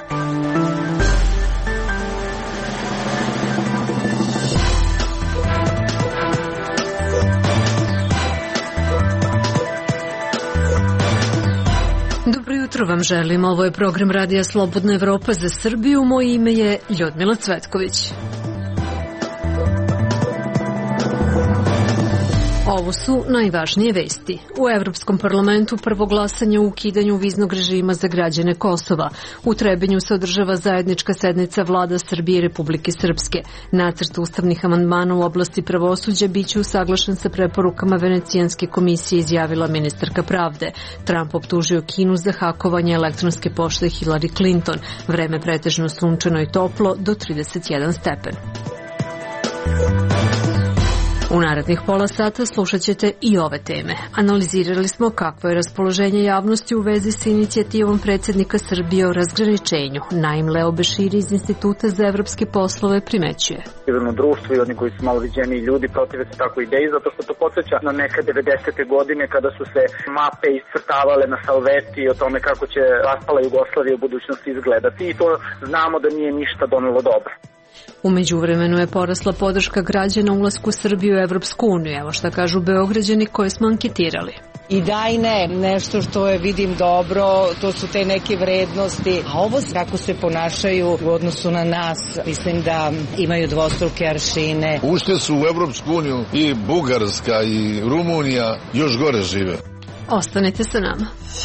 Dobro jutro vam želim. Ovo je program Radija Slobodna Evropa za Srbiju. Moje ime je Ljudmila Cvetković. Ovo su najvažnije vesti. U Evropskom parlamentu prvo glasanje o ukidanju viznog režima za građane Kosova. U Trebinju se održava zajednička sednica vlada Srbije i Republike Srpske. Nacrt ustavnih amandmana u oblasti pravosuđa biće usaglašen sa preporukama Venecijanske komisije, izjavila ministarka pravde. Trump optužio Kinu za hakovanje elektronske pošte Hillary Clinton. Vreme pretežno sunčano i toplo do 31 stepen. U narednih pola sata slušat ćete i ove teme. Analizirali smo kakvo je raspoloženje javnosti u vezi sa inicijativom predsjednika Srbije o razgraničenju. Naim Leo Beširi iz Instituta za evropske poslove primećuje. Civilno društvo i oni koji su malo viđeniji ljudi protive se takvoj ideji, zato što to podsjeća na neke 90. godine kada su se mape iscrtavale na salveti o tome kako će raspala Jugoslavija u budućnosti izgledati i to znamo da nije ništa donelo dobro. U međuvremenu je porasla podrška građana ulasku Srbije u Evropsku uniju. Evo šta kažu Beograđani koje smo anketirali. I da i ne, nešto što je vidim dobro, to su te neke vrednosti. A ovo kako se ponašaju u odnosu na nas, mislim da imaju dvostruke aršine. Ušle su u Evropsku uniju i Bugarska i Rumunija, još gore žive. Ostanite sa nama.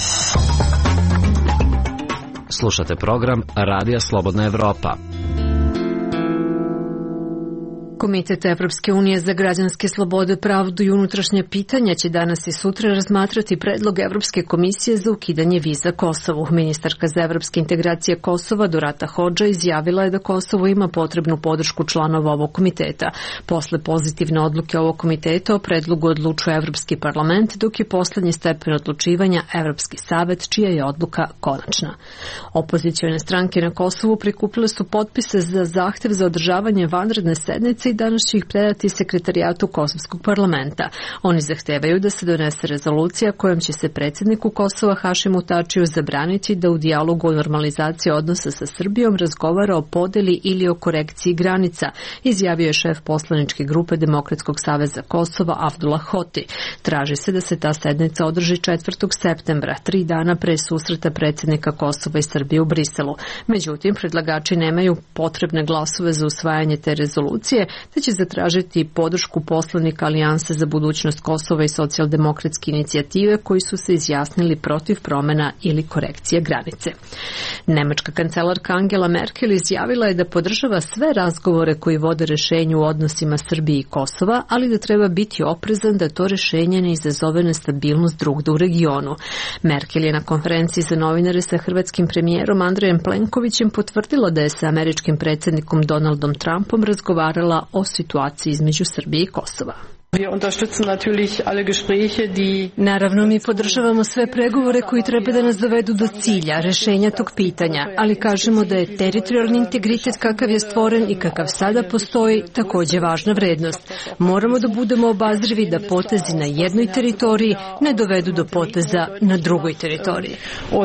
Slušate program Radija Slobodna Evropa. Komitet Evropske unije za građanske slobode, pravdu i unutrašnje pitanja će danas i sutra razmatrati predlog Evropske komisije za ukidanje viza Kosovu. Ministarka za evropske integracije Kosova Dorata Hodža izjavila je da Kosovo ima potrebnu podršku članova ovog komiteta. Posle pozitivne odluke ovog komiteta o predlogu odlučuje Evropski parlament, dok je poslednji stepen odlučivanja Evropski savet, čija je odluka konačna. Opozicione stranke na Kosovu prikupile su potpise za zahtev za održavanje vanredne sednice i danas će ih predati sekretarijatu Kosovskog parlamenta. Oni zahtevaju da se donese rezolucija kojom će se predsjedniku Kosova Hašimu Tačiju zabraniti da u dijalogu o normalizaciji odnosa sa Srbijom razgovara o podeli ili o korekciji granica, izjavio je šef poslaničke grupe Demokratskog saveza Kosova Avdullah Hoti. Traži se da se ta sednica održi 4. septembra, 3 dana pre susreta predsjednika Kosova i Srbije u Briselu. Međutim, predlagači nemaju potrebne glasove za usvajanje te rezolucije, te će zatražiti podršku poslanika Alijanse za budućnost Kosova i socijaldemokratske inicijative koji su se izjasnili protiv promjena ili korekcije granice. Nemačka kancelarka Angela Merkel izjavila je da podržava sve razgovore koji vode rešenju u odnosima Srbije i Kosova, ali da treba biti oprezan da to rešenje ne izazove nestabilnost drugdje u regionu. Merkel je na konferenciji za novinare sa hrvatskim premijerom Andrejem Plenkovićem potvrdila da je sa američkim predsjednikom Donaldom Trumpom razgovarala o situaciji između Srbije i Kosova. Naravno, mi podržavamo sve pregovore koji treba da nas dovedu do cilja, rešenja tog pitanja, ali kažemo da je teritorijalni integritet kakav je stvoren i kakav sada postoji također važna vrednost. Moramo da budemo obazrivi da potezi na jednoj teritoriji ne dovedu do poteza na drugoj teritoriji.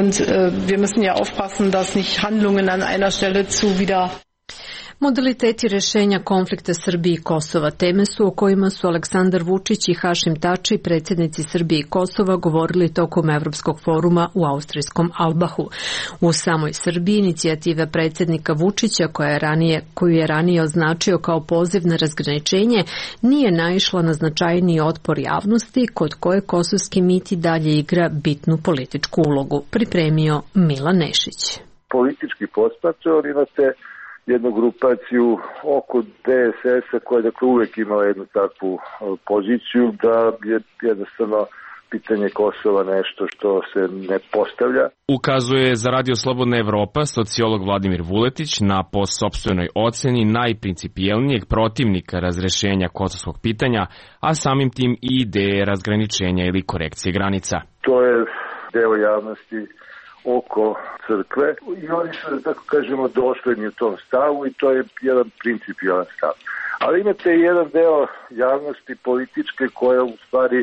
Modaliteti rešenja konflikta Srbije i Kosova teme su o kojima su Aleksandar Vučić i Hašim Tači, predsjednici Srbije i Kosova, govorili tokom Evropskog foruma u austrijskom Albahu. U samoj Srbiji inicijativa predsjednika Vučića, koju je ranije označio kao poziv na razgraničenje, nije naišla na značajniji otpor javnosti, kod koje kosovski mit i dalje igra bitnu političku ulogu, pripremio Milan Nešić. Politički posmatrano imate jednu grupaciju oko DSS-a koja je dakle uvek imala jednu takvu poziciju da je jednostavno pitanje Kosova nešto što se ne postavlja. Ukazuje za Radio Slobodna Evropa sociolog Vladimir Vuletić na po sopstvenoj oceni najprincipijelnijeg protivnika razrešenja kosovskog pitanja, a samim tim i ideje razgraničenja ili korekcije granica. To je deo javnosti oko crkve i oni su, da tako kažemo, dosledni u tom stavu i to je jedan principijalan stav. Ali imate jedan deo javnosti političke koja u stvari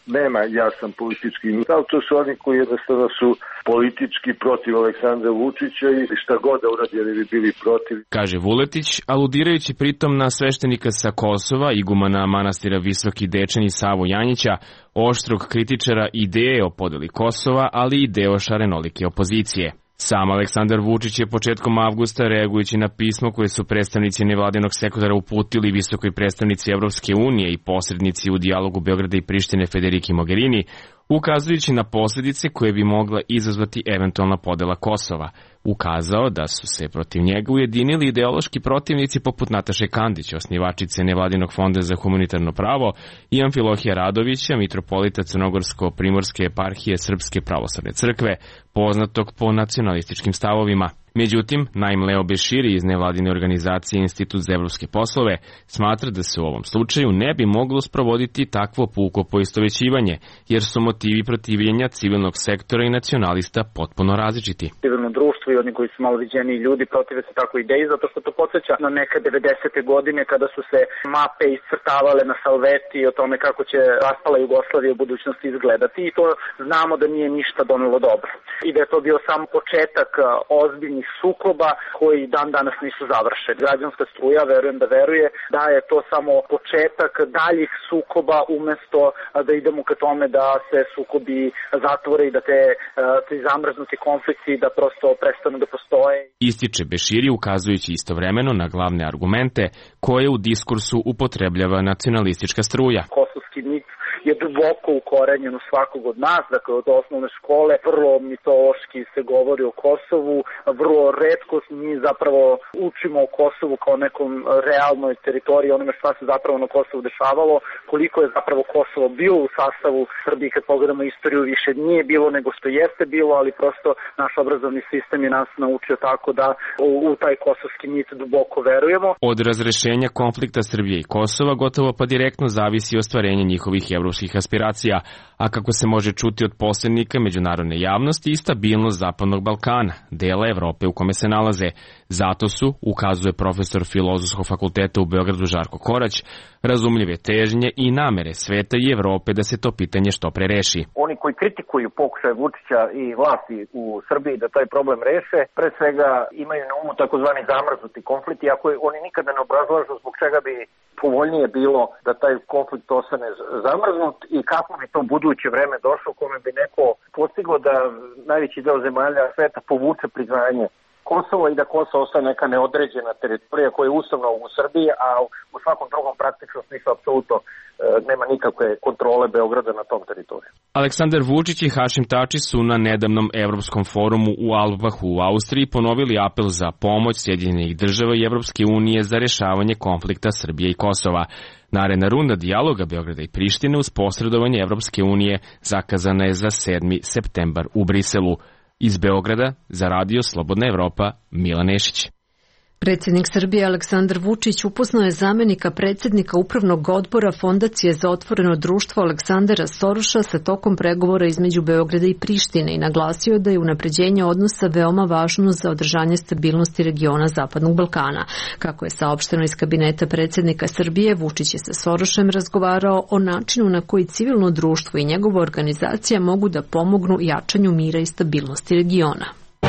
nema jasan politički stav, to su oni koji jednostavno su politički protiv Aleksandra Vučića i šta god da uradili bi bili protiv. Kaže Vuletić, aludirajući pritom na sveštenika sa Kosova, igumana manastira Visoki Dečani Savu Janjića, oštrog kritičara ideje o podeli Kosova, ali i deo šarenolike opozicije. Sam Aleksandar Vučić je početkom avgusta, reagujući na pismo koje su predstavnici nevladinog sektora uputili visokoj predstavnici Evropske unije i posrednici u dijalogu Beograda i Prištine Federiki Mogherini, ukazujući na posljedice koje bi mogla izazvati eventualna podela Kosova, ukazao da su se protiv njega ujedinili ideološki protivnici poput Nataše Kandić, osnivačice Nevladinog fonda za humanitarno pravo, i Amfilohija Radovića, mitropolita Crnogorsko-primorske eparhije Srpske pravoslavne crkve, poznatog po nacionalističkim stavovima. Međutim, Naim Leo Beširi iz nevladine organizacije Institut za evropske poslove smatra da se u ovom slučaju ne bi moglo sprovoditi takvo puko poistovećivanje, jer su motivi protivljenja civilnog sektora i nacionalista potpuno različiti. Civilno društvo i oni koji su malo viđeniji ljudi protive se takvoj ideji, zato što to podsjeća na neke 90. godine kada su se mape iscrtavale na salveti o tome kako će raspala Jugoslavija u budućnosti izgledati, i to znamo da nije ništa donelo dobro. I da je to bio samo početak ozbiljnih sukoba koji dan danas nisu završeni. Građanska struja, verujem da veruje, da je to samo početak daljih sukoba umesto da idemo ka tome da se sukobi zatvore i da te zamrznuti konflikti da prosto prestanu da postoje. Ističe Beširi, ukazujući istovremeno na glavne argumente koje u diskursu upotrebljava nacionalistička struja. Kosovski mit je duboko ukorenjen u svakog od nas, dakle od osnovne škole, vrlo mitološki se govori o Kosovu, vrlo retko mi zapravo učimo o Kosovu kao nekom realnoj teritoriji, onome šta se zapravo na Kosovu dešavalo, koliko je zapravo Kosovo bilo u sastavu Srbije, kad pogledamo istoriju, više nije bilo nego što jeste bilo, ali prosto naš obrazovni sistem je nas naučio tako da u taj kosovski mit duboko verujemo. Od razrešenja konflikta Srbije i Kosova gotovo pa direktno zavisi ostvarenje njihovih evropskih aspiracija, a kako se može čuti od posrednika međunarodne javnosti, i stabilnost Zapadnog Balkana, dela Evrope u kome se nalaze. Zato su, ukazuje profesor Filozofskog fakulteta u Beogradu Žarko Korać, razumljive težnje i namere sveta i Evrope da se to pitanje što pre reši. Oni koji kritikuju pokušaje Vučića i vlasti u Srbiji da taj problem reše, pre svega imaju na umu takozvani zamrznuti konflikt, iako oni nikada ne obrazlažu zbog čega bi povoljnije bilo da taj konflikt ostane zamrznut i kako bi to buduće vreme došlo kome bi neko postiglo da najveći deo zemalja sveta povuče priznanje Kosova i da Kosovo ostaje neka neodređena teritorija koja je ustavna u Srbiji, a u svakom drugom praktično smislu apsolutno nema nikakve kontrole Beograda na tom teritoriju. Aleksandar Vučić i Hašim Tači su na nedavnom Evropskom forumu u Albahu u Austriji ponovili apel za pomoć Sjedinjenih država i Evropske unije za rešavanje konflikta Srbije i Kosova. Naredna runda dijaloga Beograda i Prištine uz posredovanje Evropske unije zakazana je za 7. septembar u Briselu. Iz Beograda za Radio Slobodna Evropa, Milan Nešić. Predsjednik Srbije Aleksandar Vučić upoznao je zamenika predsjednika Upravnog odbora Fondacije za otvoreno društvo Aleksandara Soroša sa tokom pregovora između Beograda i Prištine i naglasio da je unapređenje odnosa veoma važno za održanje stabilnosti regiona Zapadnog Balkana. Kako je saopšteno iz kabineta predsjednika Srbije, Vučić je sa Sorošem razgovarao o načinu na koji civilno društvo i njegova organizacija mogu da pomognu jačanju mira i stabilnosti regiona.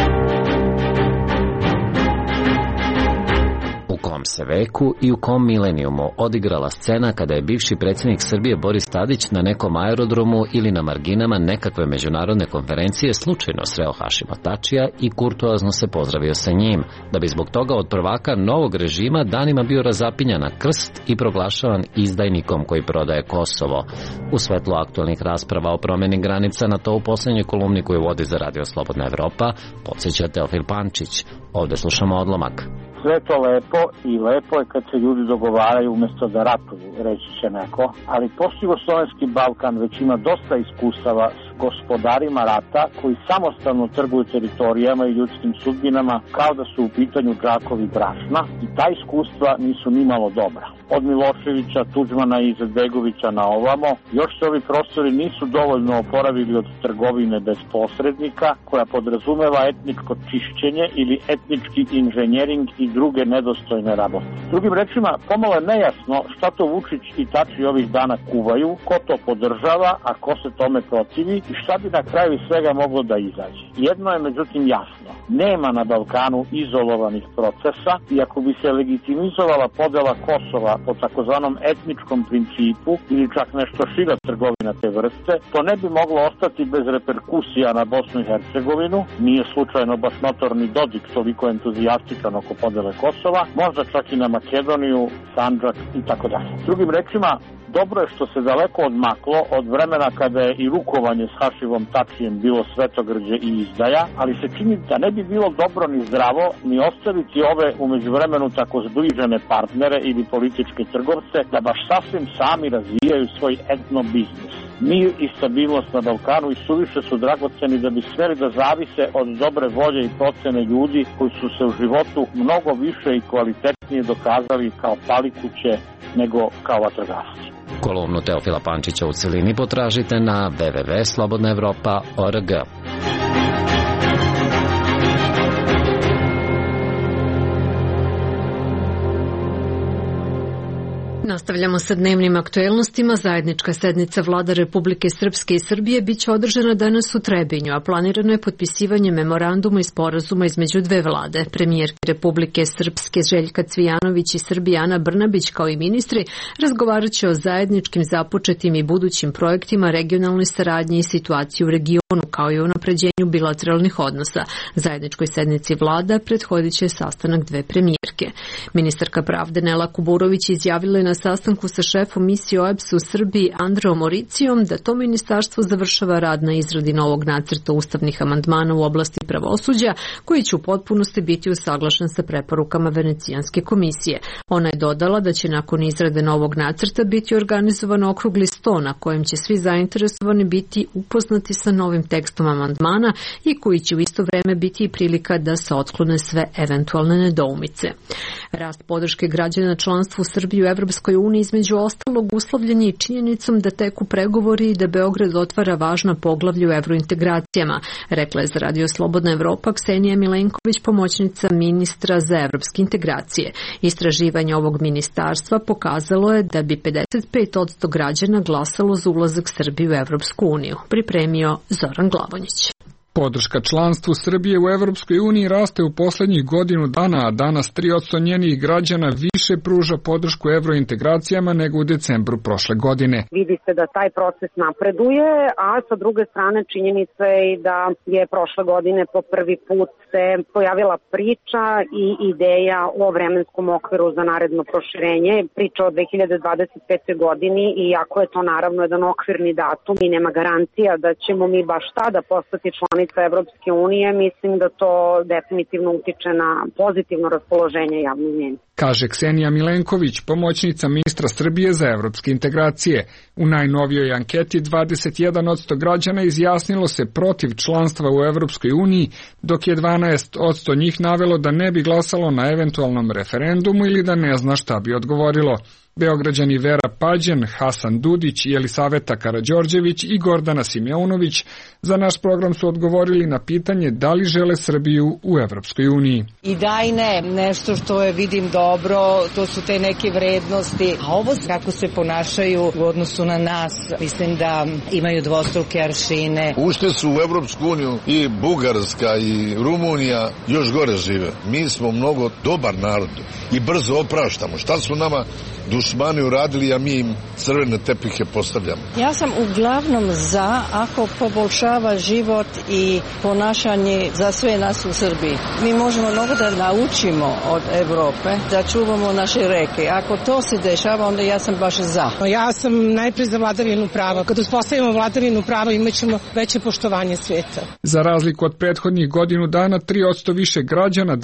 U kom se veku i u kom milenijumu odigrala scena kada je bivši predsjednik Srbije Boris Tadić na nekom aerodromu ili na marginama nekakve međunarodne konferencije slučajno sreo Hašima Tačija i kurtoazno se pozdravio sa njim, da bi zbog toga od prvaka novog režima danima bio razapinjan na krst i proglašavan izdajnikom koji prodaje Kosovo. U svetlu aktualnih rasprava o promjeni granica na to u posljednjoj kolumni koju vodi za Radio Slobodna Evropa podsjeća Teofil Pančić. Ovdje slušamo odlomak. Sve to lepo i lepo je kad se ljudi dogovaraju umjesto da ratuju, reći će neko, ali postigo slovenski Balkan već ima dosta iskustava gospodarima rata koji samostalno trguju teritorijama i ljudskim sudbinama kao da su u pitanju džakovi brašna i ta iskustva nisu nimalo dobra. Od Miloševića, Tuđmana i Izetbegovića na ovamo, još se ovi prostori nisu dovoljno oporavili od trgovine bez posrednika koja podrazumeva etničko čišćenje ili etnički inženjering i druge nedostojne rabote. Drugim rečima, pomalo je nejasno šta to Vučić i Tači ovih dana kuvaju, ko to podržava, a ko se tome protivi i šta bi na kraju svega moglo da izađe. Jedno je međutim jasno, nema na Balkanu izolovanih procesa i ako bi se legitimizovala podela Kosova po takozvanom etničkom principu ili čak nešto šira trgovina te vrste, to ne bi moglo ostati bez reperkusija na Bosnu i Hercegovinu, nije slučajno baš notorni Dodik toliko entuzijastičan oko podele Kosova, možda čak i na Makedoniju, Sandžak i tako dalje. Drugim rečima, dobro je što se daleko odmaklo od vremena kada je i rukovanje s Hašivom Tačijem bilo svetogrđe i izdaja, ali se čini da ne bi bilo dobro ni zdravo ni ostaviti ove u međuvremenu tako zbližene partnere ili političke trgovce da baš sasvim sami razvijaju svoj etno biznis. Mir i stabilnost na Balkanu i suviše su dragoceni da bi smeli da zavise od dobre volje i procene ljudi koji su se u životu mnogo više i kvalitetnije dokazali kao palikuće nego kao vatrogasci. Kolumnu Teofila Pančića u celini potražite na www.slobodnaevropa.org. Nastavljamo sa dnevnim aktuelnostima. Zajednička sednica vlada Republike Srpske i Srbije biće održana danas u Trebinju, a planirano je potpisivanje memoranduma i sporazuma između dve vlade. Premijerki Republike Srpske Željka Cvijanović i Srbije Ana Brnabić kao i ministri razgovarat će o zajedničkim započetim i budućim projektima, regionalnoj saradnji i situaciji u regionu, kao i unapređenju bilateralnih odnosa. Zajedničkoj sednici vlada prethodit će sastanak dve premijerke. Ministarka pravde Nela Kuburović izjavila je na sastanku sa šefom misije OEBS u Srbiji Andreom Mauricijom da to ministarstvo završava rad na izradi novog nacrta ustavnih amandmana u oblasti pravosuđa, koji će u potpunosti biti usaglašen sa preporukama Venecijanske komisije. Ona je dodala da će nakon izrade novog nacrta biti organizovan okrugli sto na kojem će svi zainteresovani biti upoznati sa novim tekstom amandmana i koji će u isto vreme biti i prilika da se otklone sve eventualne nedoumice. Rast podrške građana članstvu Srbije u Evropskoj uniji između ostalog uslovljen je i činjenicom da teku pregovori i da Beograd otvara važna poglavlja u evrointegracijama, rekla je za Radio Slobodna Evropa Ksenija Milenković, pomoćnica ministra za evropske integracije. Istraživanje ovog ministarstva pokazalo je da bi 55% građana glasalo za ulazak Srbije u Evropsku uniju. Pripremio Zoran Glavonjić. Podrška članstvu Srbije u Evropskoj uniji raste u poslednjih godinu dana, a danas 3% njenih građana više pruža podršku evrointegracijama nego u decembru prošle godine. Vidi se da taj proces napreduje, a sa druge strane činjenica je i da je prošle godine po prvi put se pojavila priča i ideja o vremenskom okviru za naredno proširenje, priča o 2025. godini, i ako je to naravno jedan okvirni datum i nema garancija da ćemo mi baš tada postati članice Evropske unije, mislim da to definitivno utiče na pozitivno raspoloženje javnog mnjenja. Kaže Ksenija Milenković, pomoćnica ministra Srbije za evropske integracije. U najnovijoj anketi 21% građana izjasnilo se protiv članstva u Evropskoj uniji, dok je 12% njih navelo da ne bi glasalo na eventualnom referendumu ili da ne zna šta bi odgovorilo. Beograđani Vera Pađen, Hasan Dudić, Jelisaveta Karađorđević i Gordana Simeunović za naš program su odgovorili na pitanje da li žele Srbiju u Evropskoj uniji. I da i ne, nešto što je vidim dobro, to su te neke vrednosti, a ovo kako se ponašaju u odnosu na nas, mislim da imaju dvostruke aršine. Ušli su u Evropsku uniju i Bugarska i Rumunija, još gore žive. Mi smo mnogo dobar narod i brzo opraštamo. Šta su nama dušmani uradili, a mi im crvene tepihe postavljamo? Ja sam uglavnom za, ako poboljšava život i ponašanje za sve nas u Srbiji. Mi možemo mnogo da naučimo od Evrope, da čuvamo naše reke. Ako to se dešava, onda ja sam baš za. Ja sam najprej za vladavinu prava. Kad uspostavimo vladavinu prava, imat ćemo veće poštovanje svijeta. Za razliku od prethodnih godinu dana, 3% više građana,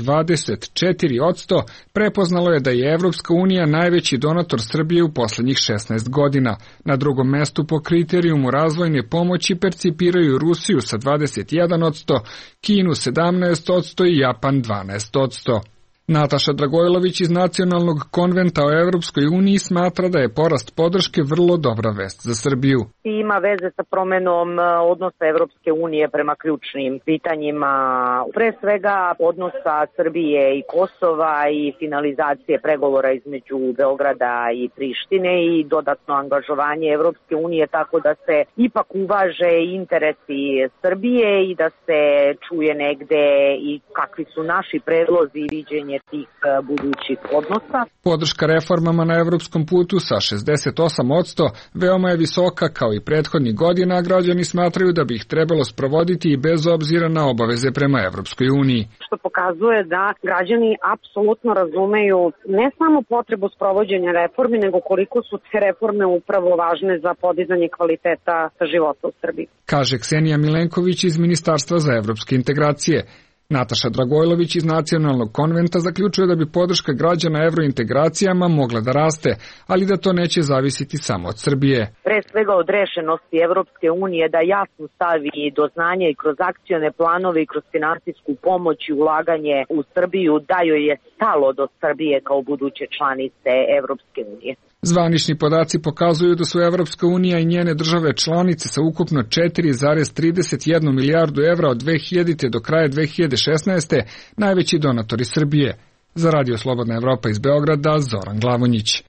24%, prepoznalo je da je Evropska unija najveći donator Srbije u poslednjih 16 godina. Na drugom mestu po kriterijumu razvojne pomoći percipiraju Rusiju sa 21%, Kinu 17% i Japan 12%. Nataša Dragojlović iz Nacionalnog konventa o Evropskoj uniji smatra da je porast podrške vrlo dobra vest za Srbiju. Ima veze sa promenom odnosa Evropske unije prema ključnim pitanjima, pre svega odnosa Srbije i Kosova i finalizacije pregovora između Beograda i Prištine i dodatno angažovanje Evropske unije tako da se ipak uvaže interesi Srbije i da se čuje negde i kakvi su naši predlozi i viđenje tih budućih odnosa. Podrška reformama na evropskom putu sa 68% veoma je visoka kao i prethodnih godina, građani smatraju da bi ih trebalo sprovoditi i bez obzira na obaveze prema Evropskoj uniji. Što pokazuje da građani apsolutno razumeju ne samo potrebu sprovođenja reformi, nego koliko su te reforme upravo važne za podizanje kvaliteta života u Srbiji. Kaže Ksenija Milenković iz Ministarstva za evropske integracije. Nataša Dragojlović iz Nacionalnog konventa zaključuje da bi podrška građana evrointegracijama mogla da raste, ali da to neće zavisiti samo od Srbije. Pre svega od rešenosti Evropske unije da jasno stavi do znanja i kroz akcione planove i kroz finansijsku pomoć i ulaganje u Srbiju da joj je stalo do Srbije kao buduće članice Evropske unije. Zvanični podaci pokazuju da su Evropska unija i njene države članice sa ukupno 4,31 milijardu evra od 2000. do kraja 2016. najveći donatori Srbije. Za Radio Slobodna Evropa iz Beograda, Zoran Glavonjić.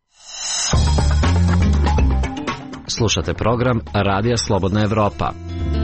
Slušate program Radija Slobodna Evropa.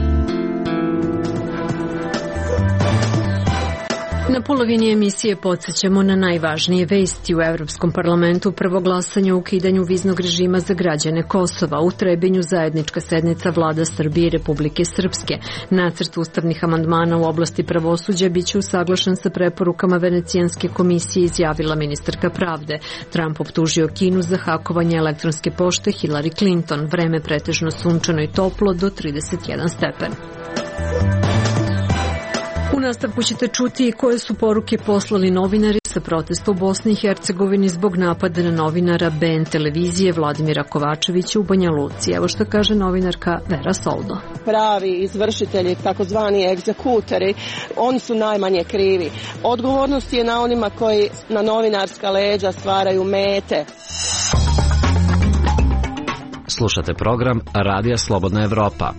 Na polovini emisije podsjećamo na najvažnije vesti. U Evropskom parlamentu prvo glasanje o ukidanju viznog režima za građane Kosova. U Trebinju zajednička sednica vlada Srbije i Republike Srpske. Nacrt ustavnih amandmana u oblasti pravosuđa biće usaglašen sa preporukama Venecijanske komisije, izjavila ministarka pravde. Trump optužio Kinu za hakovanje elektronske pošte Hillary Clinton. Vreme pretežno sunčano i toplo do 31 stepen. U nastavku ćete čuti koje su poruke poslali novinari sa protesta u Bosni i Hercegovini zbog napada na novinara BN televizije Vladimira Kovačevića u Banja Luci. Evo što kaže novinarka Vera Soldo. Pravi izvršitelji, takozvani egzekutori, oni su najmanje krivi. Odgovornost je na onima koji na novinarska leđa stvaraju mete. Slušate program Radija Slobodna Evropa.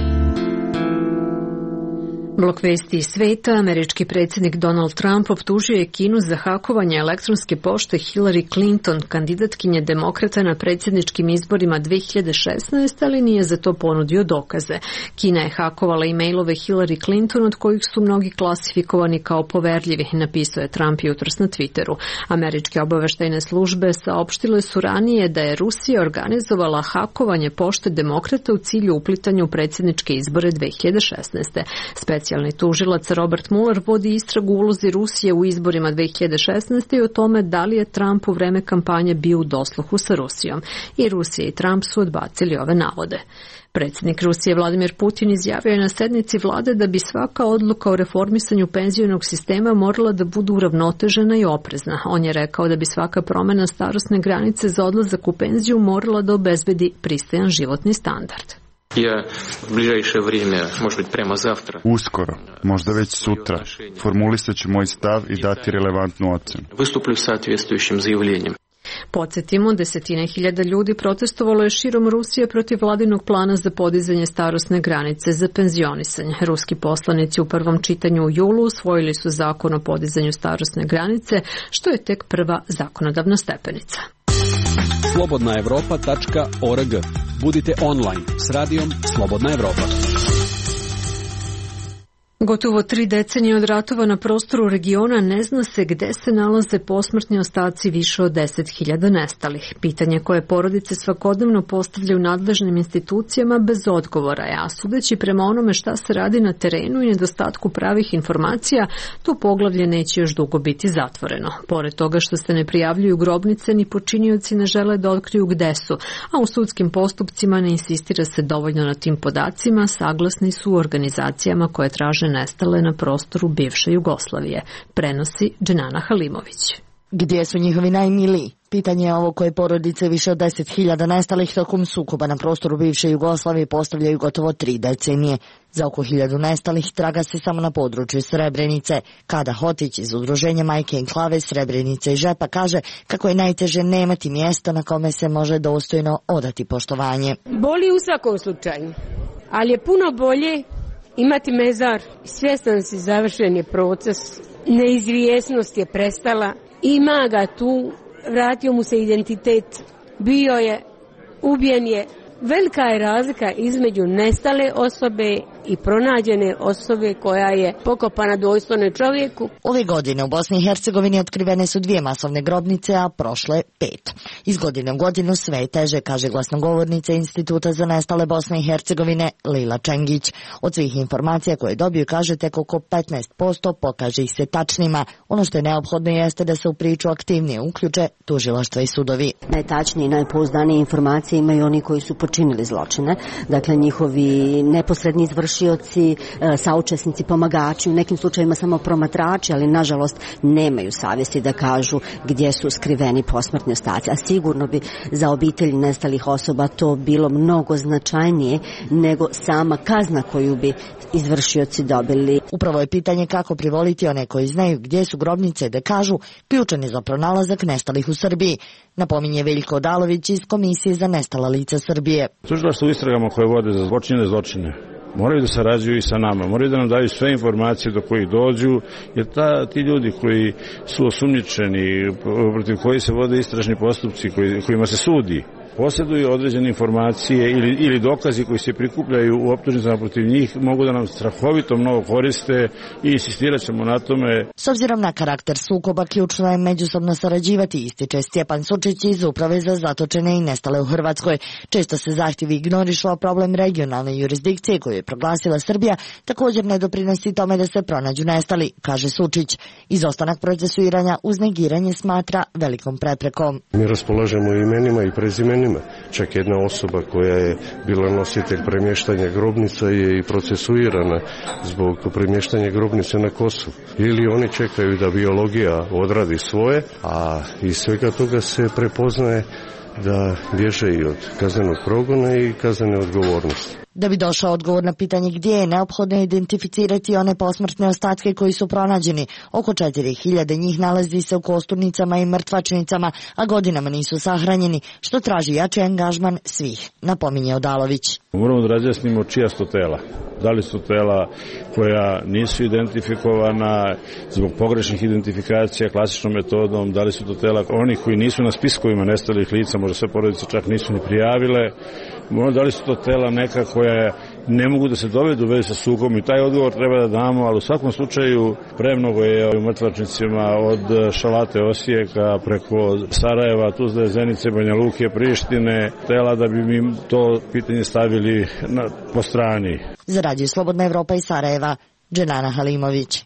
Blok vesti iz sveta, američki predsjednik Donald Trump optužio je Kinu za hakovanje elektronske pošte Hillary Clinton, kandidatkinje demokrata na predsjedničkim izborima 2016, ali nije za to ponudio dokaze. Kina je hakovala e-mailove Hillary Clinton, od kojih su mnogi klasifikovani kao poverljivi, napisao je Trump jutros na Twitteru. Američke obaveštajne službe saopštile su ranije da je Rusija organizovala hakovanje pošte demokrata u cilju uplitanja u predsjedničke izbore 2016. Specijalni tužilac Robert Mueller vodi istragu u ulozi Rusije u izborima 2016. i o tome da li je Trump u vreme kampanje bio u dosluhu sa Rusijom. I Rusija i Trump su odbacili ove navode. Predsjednik Rusije Vladimir Putin izjavio je na sednici vlade da bi svaka odluka o reformisanju penzionog sistema morala da bude uravnotežena i oprezna. On je rekao da bi svaka promjena starosne granice za odlazak u penziju morala da obezbedi pristojan životni standard. Uskoro, možda već sutra, formulisat ću moj stav i dati relevantnu ocenu. Podsjetimo, desetine hiljada ljudi protestovalo je širom Rusije protiv vladinog plana za podizanje starosne granice za penzionisanje. Ruski poslanici u prvom čitanju u julu usvojili su zakon o podizanju starosne granice, što je tek prva zakonodavna stepenica. slobodnaevropa.org. Budite online s radijom Slobodna Evropa. Gotovo 3 decenije od ratova na prostoru regiona ne zna se gde se nalaze posmrtni ostaci više od 10.000 nestalih. Pitanje koje porodice svakodnevno postavljaju nadležnim institucijama bez odgovora je, a sudeći prema onome šta se radi na terenu i nedostatku pravih informacija, to poglavlje neće još dugo biti zatvoreno. Pored toga što se ne prijavljuju grobnice, ni počinioci ne žele da otkriju gde su, a u sudskim postupcima ne insistira se dovoljno na tim podacima, saglasni su u organizacijama koje traže nestale na prostoru bivše Jugoslavije, prenosi Dženana Halimović. Gdje su njihovi najmiliji? Pitanje je ovo koje porodice više od 10.000 nestalih tokom sukoba na prostoru bivše Jugoslavije postavljaju gotovo 3 decenije. Za oko 1.000 nestalih traga se samo na području Srebrenice. Kada Hotić iz udruženja Majke Enklave Srebrenice i Žepa kaže kako je najteže nemati mjesto na kome se može dostojno odati poštovanje. Boli u svakom slučaju, ali je puno bolje imati mezar. Svjestan si, završen je proces, neizvjesnost je prestala, ima ga tu, vratio mu se identitet, bio je, ubijen je. Velika je razlika između nestale osobe i pronađene osobe koja je pokopana dostojno čovjeku. Ove godine u Bosni i Hercegovini otkrivene su 2 masovne grobnice, a prošle 5. Iz godine u godinu sve je teže, kaže glasnogovornica Instituta za nestale Bosne i Hercegovine Lila Čengić. Od svih informacija koje dobiju, kaže, tek oko 15% pokaže ih se tačnima. Ono što je neophodno jeste da se u priču aktivnije uključe tužilaštva i sudovi. Najtačnije i najpouzdanije informacije imaju oni koji su počinili zločine, dakle njihovi neposredni izvršioci, saučesnici, pomagači, u nekim slučajevima samo promatrači, ali nažalost nemaju savjesti da kažu gdje su skriveni posmrtni ostaci. A sigurno bi za obitelji nestalih osoba to bilo mnogo značajnije nego sama kazna koju bi izvršioci dobili. Upravo je pitanje kako privoliti one koji znaju gdje su grobnice da kažu ključan je za pronalazak nestalih u Srbiji, napominje Veljko Odalović iz Komisije za nestala lica Srbije. Tužilaštvo u istragama koje vode za počinjene zločine moraju da sarađuju i sa nama, moraju da nam daju sve informacije do kojih dođu, jer ti ljudi koji su osumnjičeni, protiv koji se vode istražni postupci, kojima se sudi, posjeduju određene informacije ili dokazi koji se prikupljaju u optužnicama protiv njih, mogu da nam strahovito mnogo koriste i insistirat ćemo na tome. S obzirom na karakter sukoba, ključno je međusobno sarađivati, ističe Stjepan Sučić iz Uprave za zatočene i nestale u Hrvatskoj. Često se zahtjevi ignorišu, a problem regionalne jurisdikcije koju je proglasila Srbija također ne doprinosi tome da se pronađu nestali, kaže Sučić. Izostanak procesuiranja uz negiranje smatra velikom preprekom. Mi raspolažemo imenima i prezimenima. Čak jedna osoba koja je bila nositelj premještanja grobnica je i procesuirana zbog premještanja grobnice na Kosovu. Ili oni čekaju da biologija odradi svoje, a iz svega toga se prepoznaje da bježe i od kaznenog progona i kaznene odgovornosti. Da bi došao odgovor na pitanje gdje je, neophodno identificirati one posmrtne ostatke koji su pronađeni. Oko 4.000 njih nalazi se u kosturnicama i mrtvačnicama, a godinama nisu sahranjeni, što traži jači angažman svih, napominje Odalović. Moramo da razjasnimo čija su tela. Da li su tela koja nisu identifikovana zbog pogrešnih identifikacija klasičnom metodom, da li su to tela onih koji nisu na spiskovima nestalih lica, možda sve porodice čak nisu ni prijavile, da li su to tela neka koja ne mogu da se dovedu u vezi sa sukobom i taj odgovor treba da damo, ali u svakom slučaju premnogo je u mrtvačnicima od Šalate, Osijeka, preko Sarajeva, Tuzle, Zenice, Banja Luke, Prištine, tela da bi mi to pitanje stavili po strani. Za Radio Slobodna Evropa iz Sarajeva, Dženana Halimović.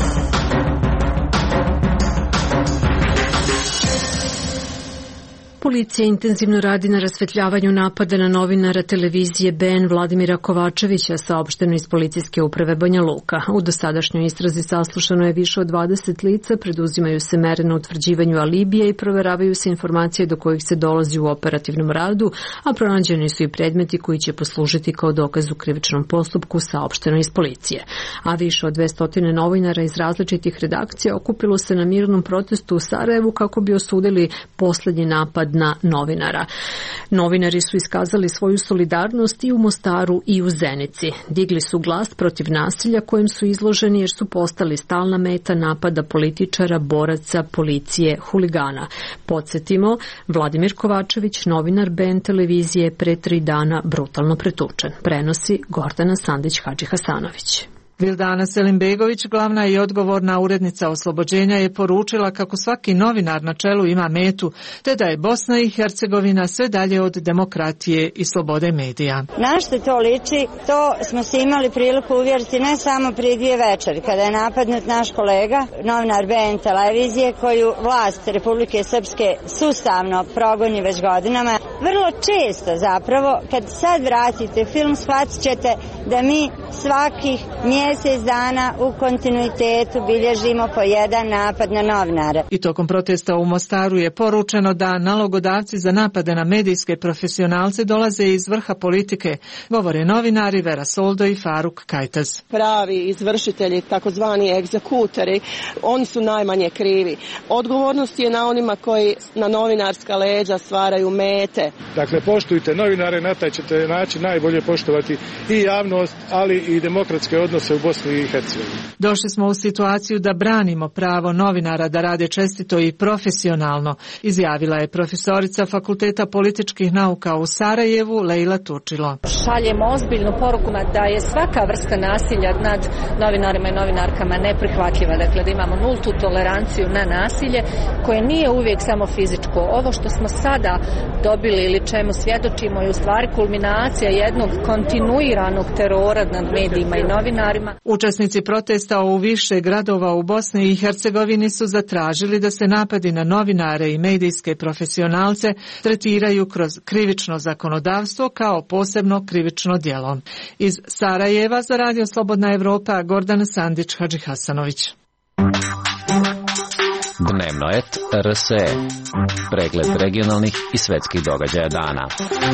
Policija intenzivno radi na rasvetljavanju napada na novinara televizije BN Vladimira Kovačevića, saopšteno iz policijske uprave Banja Luka. U dosadašnjoj istrazi saslušano je više od 20 lica, preduzimaju se mere na utvrđivanju alibija i proveravaju se informacije do kojih se dolazi u operativnom radu, a pronađeni su i predmeti koji će poslužiti kao dokaz u krivičnom postupku, saopšteno iz policije. A više od 200 novinara iz različitih redakcija okupilo se na mirnom protestu u Sarajevu kako bi osudili poslednji napad na novinara. Novinari su iskazali svoju solidarnost i u Mostaru i u Zenici. Digli su glas protiv nasilja kojem su izloženi jer su postali stalna meta napada političara, boraca, policije, huligana. Podsjetimo, Vladimir Kovačević, novinar BN televizije, pre 3 dana brutalno pretučen. Prenosi Gordana Sandić Hadži Hasanović. Vildana Selimbegović, glavna i odgovorna urednica Oslobođenja, je poručila kako svaki novinar na čelu ima metu, te da je Bosna i Hercegovina sve dalje od demokratije i slobode medija. Na što to liči, to smo se imali priliku uvjeriti ne samo prije 2 večeri, kada je napadnut naš kolega, novinar BN televizije, koju vlast Republike Srpske sustavno progoni već godinama. Vrlo često zapravo, kad sad vratite film, shvatit ćete da mi svakih mjesec dana u kontinuitetu bilježimo po jedan napad na novinare. I tokom protesta u Mostaru je poručeno da nalogodavci za napade na medijske profesionalce dolaze iz vrha politike, govore novinari Vera Soldo i Faruk Kajtaz. Pravi izvršitelji, takozvani egzekutori, oni su najmanje krivi. Odgovornost je na onima koji na novinarska leđa stvaraju mete. Dakle, poštujte novinare, na taj ćete način najbolje poštovati i javnost, ali i demokratske odnose u Bosni i Hercegovini. Došli smo u situaciju da branimo pravo novinara da rade čestito i profesionalno, izjavila je profesorica Fakulteta političkih nauka u Sarajevu Lejla Turčilo. Šaljemo ozbiljnu poruku da je svaka vrsta nasilja nad novinarima i novinarkama neprihvatljiva, dakle da imamo nultu toleranciju na nasilje koje nije uvijek samo fizičko. Ovo što smo sada dobili ili čemu svjedočimo je u stvari kulminacija jednog kontinuiranog terora nad medijima i novinarima. Učesnici protesta u više gradova u Bosni i Hercegovini su zatražili da se napadi na novinare i medijske profesionalce tretiraju kroz krivično zakonodavstvo kao posebno krivično djelo. Iz Sarajeva za Radio Slobodna Evropa, Gordana Sandić, Hadži Hasanović. Dnevno et RSE. Pregled regionalnih i svetskih događaja dana.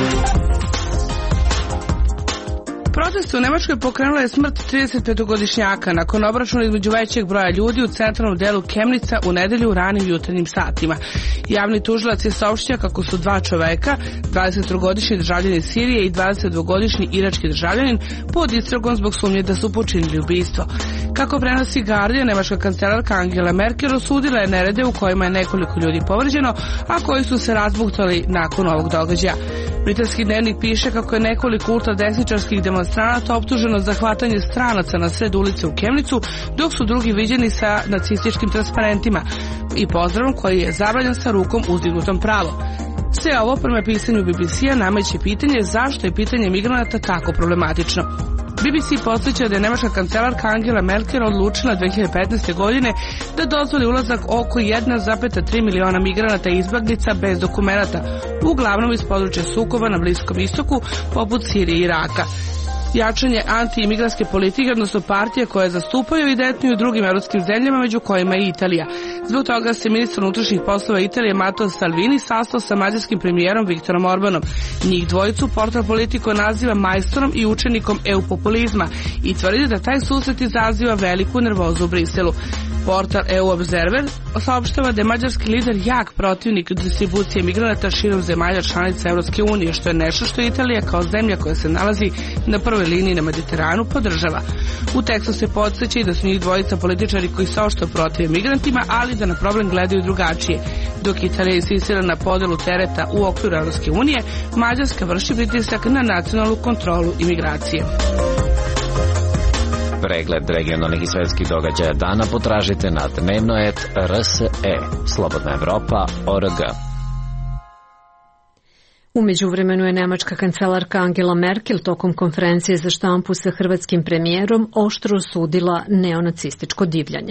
Protest u Nemačkoj pokrenula je smrt 35-godišnjaka nakon obračuna između većeg broja ljudi u centralnom delu Kemnica u nedelju u ranim jutarnjim satima. Javni tužilac je saopštio kako su 2 čoveka, 23-godišnji državljanin Sirije i 22-godišnji irački državljanin, pod istragom zbog sumnje da su počinili ubistvo. Kako prenosi Guardian, nemačka kancelarka Angela Merkel osudila je nerede u kojima je nekoliko ljudi povređeno, a koji su se razbuktali nakon ovog događaja. Britanski dnevnik piše kako je nekoliko ultradesničarskih demonstranata optuženo za hvatanje stranaca na sred ulice u Kemnicu, dok su drugi viđeni sa nacističkim transparentima i pozdravom koji je zabranjen sa rukom uzdignutom pravo. Sve ovo prema pisanju BBC-a nameće pitanje zašto je pitanje migranata tako problematično. BBC podsjeća da je nemačka kancelarka Angela Merkel odlučila 2015. godine da dozvoli ulazak oko 1,3 miliona migranata i izbjeglica bez dokumenata, uglavnom iz područja sukoba na Bliskom istoku, poput Sirije i Iraka. Jačanje anti-imigrantske politike, odnosno partije koje zastupaju evidentno i u drugim europskim zemljama, među kojima je Italija. Zbog toga se ministar unutrašnjih poslova Italije Matteo Salvini sastao sa mađarskim premijerom Viktorom Orbanom. Njih dvojicu portal Politico naziva majstorom i učenikom EU-populizma i tvrdi da taj susret izaziva veliku nervozu u Briselu. Portal EU Observer saopštava da je mađarski lider jak protivnik distribucije migranata širom zemalja članica Europske unije, što je nešto što Italija kao zemlja koja se nalazi na prvoj liniji na Mediteranu podržava. U tekstu se podsjeća i da su njih dvojica političari koji se oštro protive migrantima, ali da na problem gledaju drugačije. Dok Italija insistira na podelu tereta u okviru Europske unije, Mađarska vrši pritisak na nacionalnu kontrolu imigracije. Pregled regionalnih i svetskih događaja dana potražite na dnevno.rs.e. Slobodna Evropa.org. U međuvremenu je nemačka kancelarka Angela Merkel tokom konferencije za štampu sa hrvatskim premijerom oštro osudila neonacističko divljanje.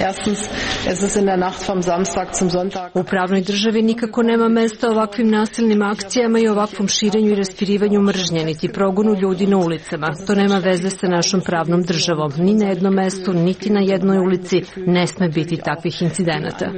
U pravnoj državi nikako nema mesta ovakvim nasilnim akcijama i ovakvom širenju i raspirivanju mržnje, niti progonu ljudi na ulicama. To nema veze sa našom pravnom državom. Ni na jednom mestu, niti na jednoj ulici ne sme biti takvih incidenata.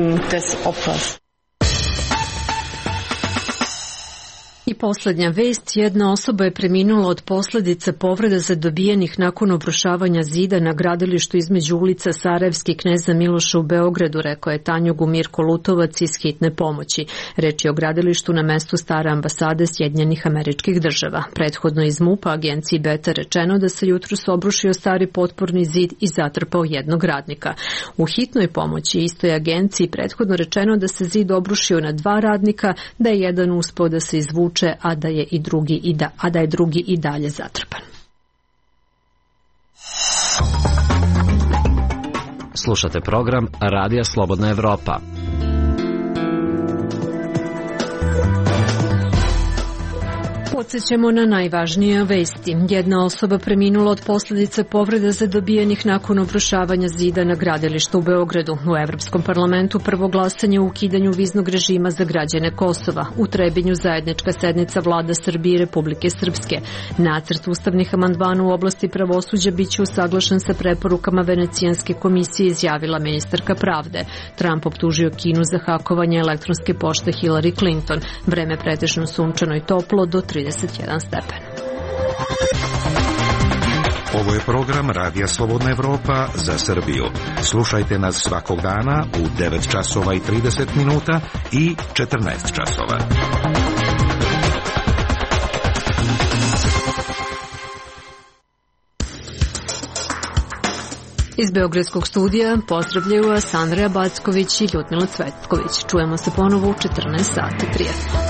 I posljednja vest, jedna osoba je preminula od posljedica povreda zadobijenih nakon obrušavanja zida na gradilištu između ulica Sarajevski kneza Miloša u Beogradu, rekao je Tanjugu Mirko Lutovac iz hitne pomoći. Reč je o gradilištu na mestu stare ambasade Sjedinjenih Američkih Država. Prethodno iz MUP-a agenciji Beta rečeno da se jutros obrušio stari potporni zid i zatrpao jednog radnika. U hitnoj pomoći istoj agenciji prethodno rečeno da se zid obrušio na 2 radnika, da je jedan uspeo da se izvuče, a da je drugi i dalje zatrpan. Slušate program Radija Slobodna Evropa. Podsećamo na najvažnije vesti. Jedna osoba preminula od posljedice povreda zadobijenih nakon obrušavanja zida na gradilištu u Beogradu. U Evropskom parlamentu prvo glasanje o ukidanju viznog režima za građane Kosova. U Trebinju zajednička sednica vlada Srbije i Republike Srpske. Nacrt ustavnih amandmana u oblasti pravosuđa biće usaglašen sa preporukama Venecijanske komisije, izjavila ministarka pravde. Trump optužio Kinu za hakovanje elektronske pošte Hillary Clinton. Vreme pretežno sunčano i toplo do 31 stepen. Ovo je program Radija Slobodna Evropa za Srbiju. Slušajte nas svakog dana u 9 časova i 30 minuta i 14 časova. Iz Beogradskog studija pozdravljaju vas Andreja Backović i Ljudmila Cvetković. Čujemo se ponovo u 14 sati. Prijatno.